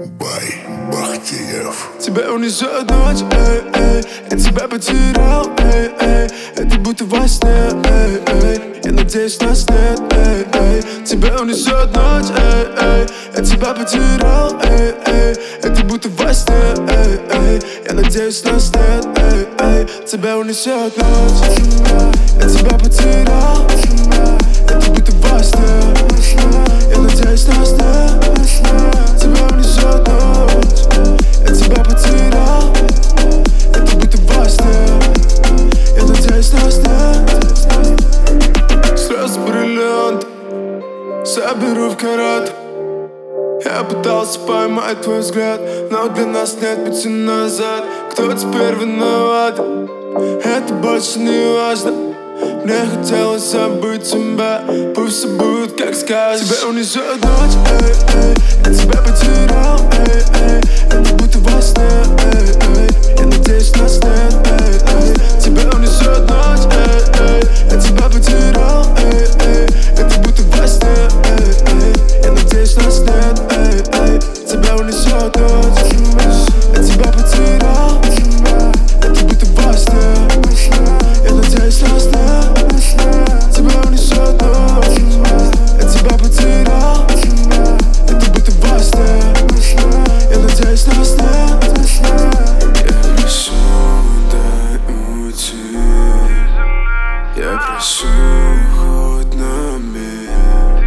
Бай Бахтиев. Тебя унесет ночь, эй, эй, я тебя потерял, эй, эй, это будто во сне, эй, эй, я надеюсь, нас нет, эй, эй. Тебя унесет ночь, эй, эй, я тебя потерял, эй, эй, это будто во сне, эй, эй, я надеюсь, нас нет, эй, эй. Тебя унесет ночь, я тебя потерял, это будто во сне, я надеюсь, нас нет. Тебя унесет ночь, я тебя потерял, это будто во сне, я надеюсь, нас нет. Слезы бриллиант, соберу в карат. Я пытался поймать твой взгляд, но для нас нет пути назад. Кто теперь виноват? Это больше не важно. Мне хотелось забыть тебя, пусть все будет как сказано. Тебя унесет ночь, эй, эй, я тебя потерял, эй, эй, это будто во сне, эй, эй, я надеюсь, нас нет, эй, эй. Тебя унесет ночь, эй, эй, я тебя потерял, эй, эй, это будто во сне, эй, эй, я надеюсь, нас нет, эй, эй. Тебя унесет ночь, я тебя потерял, это будто во сне, я надеюсь, нас нет. Тебя унесет ночь, я тебя потерял, это будто во сне, я надеюсь, нас нет. Я прошу, дай уйти, я прошу хоть на миг,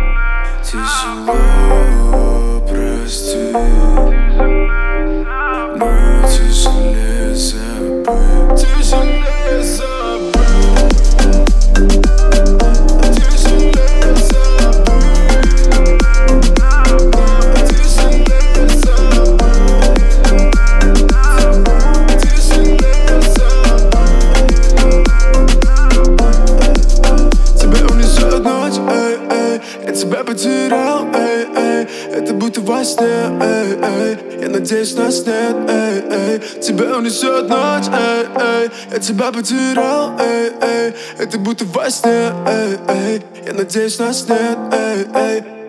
тяжело прости, но тяжелее забыть, тяжелее забыть. Тебя потерял, эй, эй, это будто во сне, эй, эй, я надеюсь, нас нет, эй, эй. Тебя унесет ночь, эй, эй, я тебя потерял, эй, эй, это будто во сне, эй, эй, я надеюсь, нас нет, эй, эй.